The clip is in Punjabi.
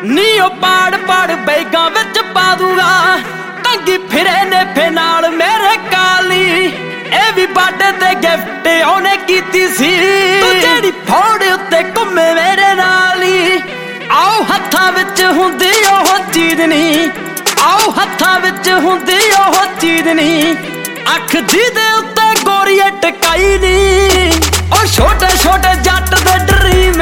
ਨੀ ਉਹ ਪਾੜ ਪਾੜ ਬੈਗਾਂ ਵਿੱਚ ਪਾ ਦੂਗਾ ਟੰਗੀ ਫਿਰੇ ਨੇਫੇ ਨਾਲ ਮੇਰੇ ਕਾਲੀ ਇਹ ਵੀ ਬਾਡੇ ਤੇ ਗਿਫਟ ਉਹਨੇ ਕੀਤੀ ਸੀ ਤੂੰ ਜਿਹੜੀ ਫੋੜ ਉੱਤੇ ਘੁੰਮੇ ਮੇਰੇ ਨਾਲ ਹੀ ਆਓ ਹੱਥਾਂ ਵਿੱਚ ਹੁੰਦੀ ਉਹ ਚੀਜ਼ ਨਹੀਂ ਆਓ ਹੱਥਾਂ ਵਿੱਚ ਹੁੰਦੀ ਉਹ ਚੀਜ਼ ਨਹੀਂ ਅੱਖ ਜਿਹਦੇ ਉੱਤੇ ਗੋਰੀਏ ਟਕਾਈ ਨੀ ਉਹ ਛੋਟੇ ਛੋਟੇ ਜੱਟ ਦੇ ਡਰੀਮ